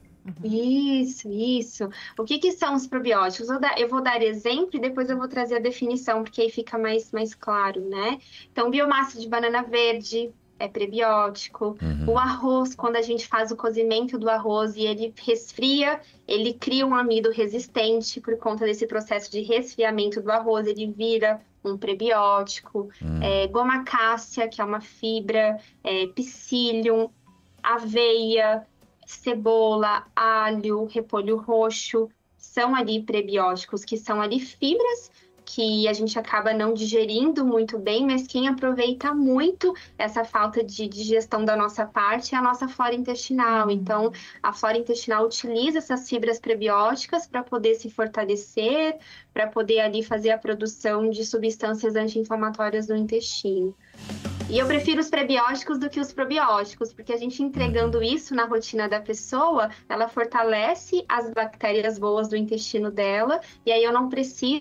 Isso. O que são os probióticos? Eu vou dar exemplo e depois eu vou trazer a definição, porque aí fica mais claro, né? Então, biomassa de banana verde é prebiótico. O arroz, quando a gente faz o cozimento do arroz e ele resfria, ele cria um amido resistente por conta desse processo de resfriamento do arroz, ele vira um prebiótico. Goma cássia, que é uma fibra, psyllium, aveia, cebola, alho, repolho roxo, são ali prebióticos, que são ali fibras que a gente acaba não digerindo muito bem, mas quem aproveita muito essa falta de digestão da nossa parte é a nossa flora intestinal. Então, a flora intestinal utiliza essas fibras prebióticas para poder se fortalecer, para poder ali fazer a produção de substâncias anti-inflamatórias no intestino. E eu prefiro os prebióticos do que os probióticos, porque a gente entregando isso na rotina da pessoa, ela fortalece as bactérias boas do intestino dela, e aí eu não preciso...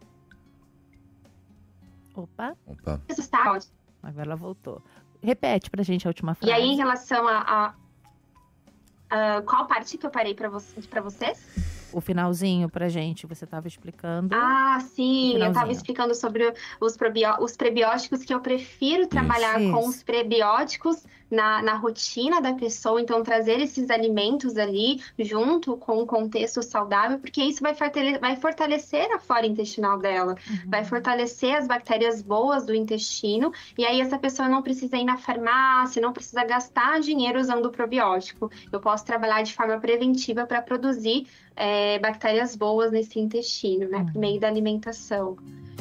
Opa. Agora ela voltou. Repete pra gente a última frase. E aí, em relação a qual parte que eu parei pra vocês? O finalzinho pra gente, você estava explicando. Sim, eu estava explicando sobre os prebióticos, que eu prefiro trabalhar com os prebióticos na rotina da pessoa, então trazer esses alimentos ali junto com um contexto saudável, porque isso vai fortalecer a flora intestinal dela, vai fortalecer as bactérias boas do intestino, e aí essa pessoa não precisa ir na farmácia, não precisa gastar dinheiro usando o probiótico. Eu posso trabalhar de forma preventiva para produzir bactérias boas nesse intestino, né, por meio da alimentação.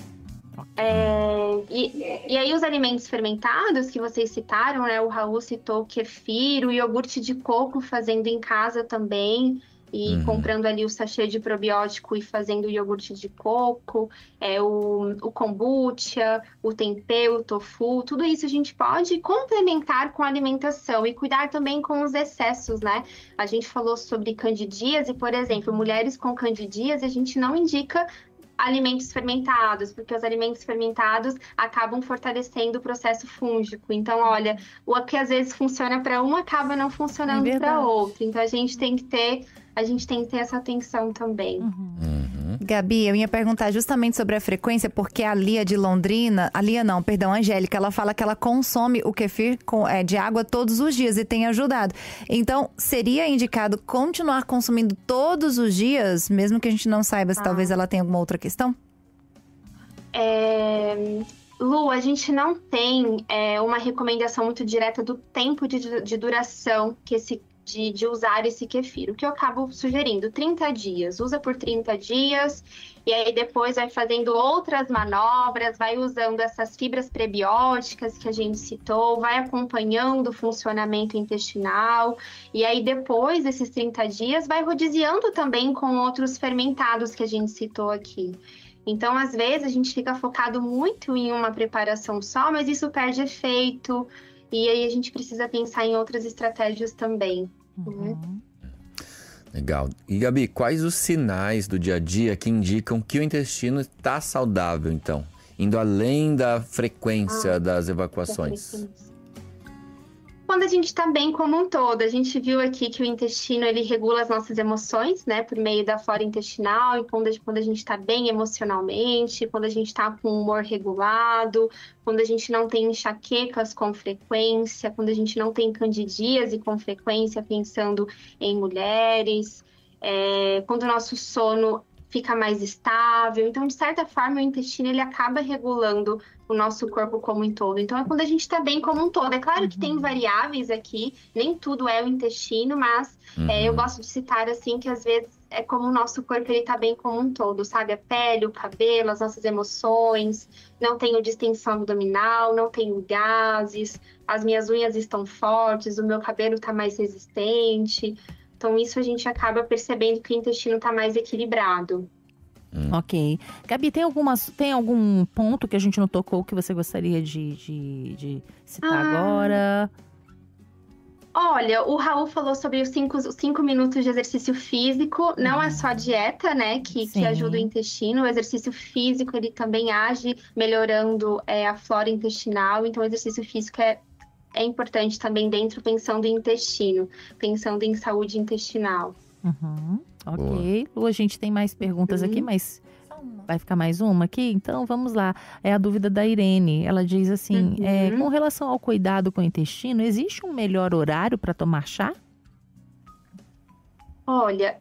E aí os alimentos fermentados que vocês citaram, né, o Raul citou o kefir, o iogurte de coco fazendo em casa também, e comprando ali o sachê de probiótico e fazendo o iogurte de coco, o kombucha, o tempê, o tofu, tudo isso a gente pode complementar com a alimentação e cuidar também com os excessos, né? A gente falou sobre candidíase, por exemplo, mulheres com candidíase, a gente não indica alimentos fermentados, porque os alimentos fermentados acabam fortalecendo o processo fúngico. Então, olha, o que às vezes funciona para um acaba não funcionando para verdade. outro. Então, a gente tem que ter essa atenção também. Gabi, eu ia perguntar justamente sobre a frequência, porque a Lia de Londrina, a Angélica, ela fala que ela consome o kefir de água todos os dias e tem ajudado. Então, seria indicado continuar consumindo todos os dias, mesmo que a gente não saiba se talvez ela tenha alguma outra questão? Lu, a gente não tem uma recomendação muito direta do tempo de duração de usar esse kefir. O que eu acabo sugerindo? 30 dias. Usa por 30 dias e aí depois vai fazendo outras manobras, vai usando essas fibras prebióticas que a gente citou, vai acompanhando o funcionamento intestinal e aí depois desses 30 dias vai rodiziando também com outros fermentados que a gente citou aqui. Então, às vezes, a gente fica focado muito em uma preparação só, mas isso perde efeito. E aí a gente precisa pensar em outras estratégias também. Legal. E, Gabi, quais os sinais do dia a dia que indicam que o intestino está saudável, então? Indo além da frequência das evacuações. Quando a gente está bem como um todo, a gente viu aqui que o intestino ele regula as nossas emoções, né, por meio da flora intestinal, e quando a gente está bem emocionalmente, quando a gente está com o humor regulado, quando a gente não tem enxaquecas com frequência, quando a gente não tem candidíase com frequência, pensando em mulheres, quando o nosso sono fica mais estável. Então, de certa forma, o intestino ele acaba regulando o nosso corpo como um todo. Então, é quando a gente está bem como um todo. É claro que tem variáveis aqui, nem tudo é o intestino, mas eu gosto de citar assim que às vezes é como o nosso corpo ele está bem como um todo, sabe? A pele, o cabelo, as nossas emoções, não tenho distensão abdominal, não tenho gases, as minhas unhas estão fortes, o meu cabelo está mais resistente. Então, isso a gente acaba percebendo que o intestino está mais equilibrado. Ok. Gabi, tem algum ponto que a gente não tocou que você gostaria de citar agora? Olha, o Raul falou sobre os 5 minutos de exercício físico. Não é só dieta, né, que ajuda o intestino. O exercício físico, ele também age melhorando a flora intestinal. Então, o exercício físico é importante também dentro, pensando em intestino, pensando em saúde intestinal. Ok. Lu, a gente tem mais perguntas aqui, mas vai ficar mais uma aqui? Então, vamos lá. É a dúvida da Irene. Ela diz assim, com relação ao cuidado com o intestino, existe um melhor horário para tomar chá? Olha,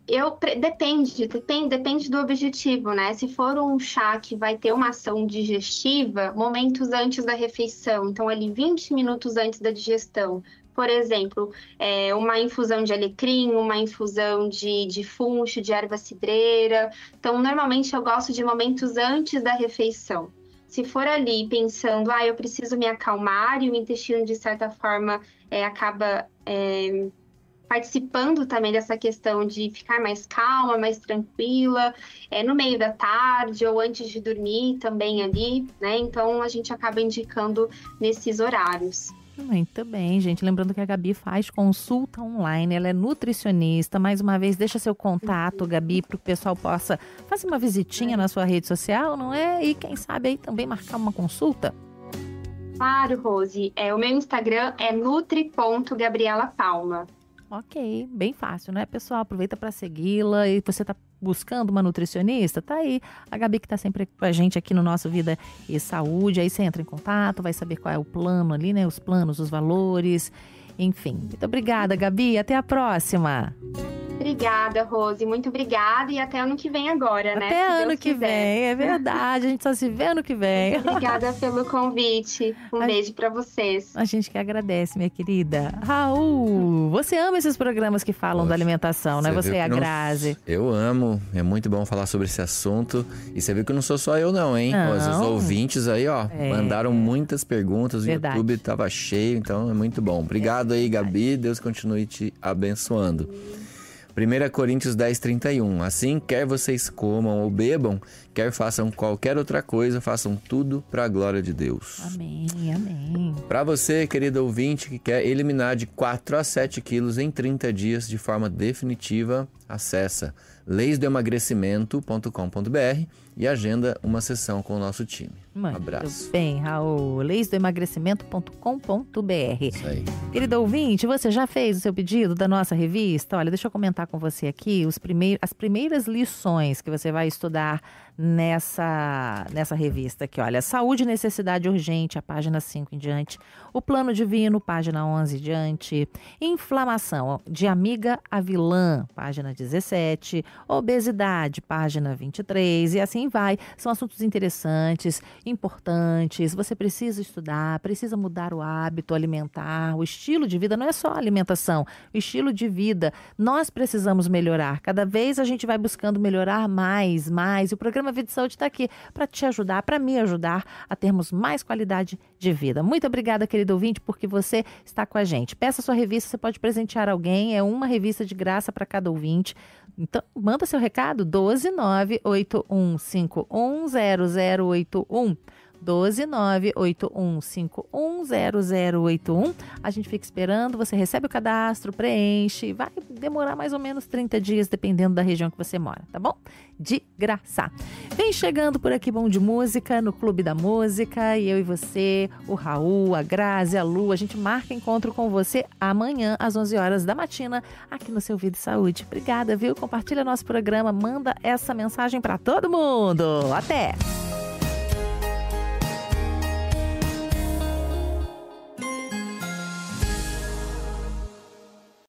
depende do objetivo, né? Se for um chá que vai ter uma ação digestiva, momentos antes da refeição, então ali 20 minutos antes da digestão. Por exemplo, uma infusão de alecrim, uma infusão de funcho, de erva cidreira. Então, normalmente eu gosto de momentos antes da refeição. Se for ali pensando, eu preciso me acalmar e o intestino, de certa forma, acaba participando também dessa questão de ficar mais calma, mais tranquila, no meio da tarde ou antes de dormir também ali, né? Então, a gente acaba indicando nesses horários. Muito bem, gente. Lembrando que a Gabi faz consulta online, ela é nutricionista. Mais uma vez, deixa seu contato, Gabi, para o pessoal possa fazer uma visitinha na sua rede social, não é? E quem sabe aí também marcar uma consulta. Claro, Rose. O meu Instagram é nutri.gabrielapalma. Ok, bem fácil, né, pessoal? Aproveita para segui-la. E você tá buscando uma nutricionista? Tá aí a Gabi que tá sempre com a gente aqui no nosso Vida e Saúde. Aí você entra em contato, vai saber qual é o plano ali, né? Os planos, os valores, enfim. Muito obrigada, Gabi. Até a próxima. Obrigada, Rose. Muito obrigada. E até ano que vem agora, né? Até ano que vem, é verdade. A gente só se vê ano que vem. Obrigada pelo convite. Beijo pra vocês. A gente que agradece, minha querida. Raul, você ama esses programas que falam da alimentação, né? Você e a Grazi. Eu amo. É muito bom falar sobre esse assunto. E você viu que não sou só eu não, hein? Não. Os ouvintes aí, mandaram muitas perguntas. Verdade. O YouTube tava cheio, então é muito bom. Obrigado aí, Gabi. Deus continue te abençoando. 1 Coríntios 10:31. Assim, quer vocês comam ou bebam, quer façam qualquer outra coisa, façam tudo para a glória de Deus. Amém, amém. Para você, querido ouvinte, que quer eliminar de 4 a 7 quilos em 30 dias de forma definitiva, acessa leisdoemagrecimento.com.br e agenda uma sessão com o nosso time. Muito Abraço. bem, Raul. leisdoemagrecimento.com.br. Isso aí. Querido ouvinte, você já fez o seu pedido da nossa revista? Olha, deixa eu comentar com você aqui as primeiras lições que você vai estudar nessa revista aqui. Olha, Saúde e Necessidade Urgente, a página 5 em diante. O Plano Divino, página 11 em diante. Inflamação, de amiga a vilã, página 17. Obesidade, página 23. E assim vai. São assuntos interessantes, importantes. Você precisa estudar, precisa mudar o hábito alimentar, o estilo de vida. Não é só alimentação, o estilo de vida. Nós precisamos melhorar. Cada vez a gente vai buscando melhorar mais. E o programa Vida e Saúde está aqui para te ajudar, para me ajudar a termos mais qualidade de vida. Muito obrigada, querido ouvinte, porque você está com a gente. Peça sua revista, você pode presentear alguém. É uma revista de graça para cada ouvinte. Então, manda seu recado, 12981510081. 12981510081. A gente fica esperando, você recebe o cadastro, preenche, vai demorar mais ou menos 30 dias, dependendo da região que você mora, tá bom? De graça. Vem chegando por aqui Bom de Música, no Clube da Música, e eu e você, o Raul, a Grazi, a Lu, a gente marca encontro com você amanhã, às 11 horas da matina, aqui no seu Vida e Saúde. Obrigada, viu? Compartilha nosso programa, manda essa mensagem para todo mundo. Até!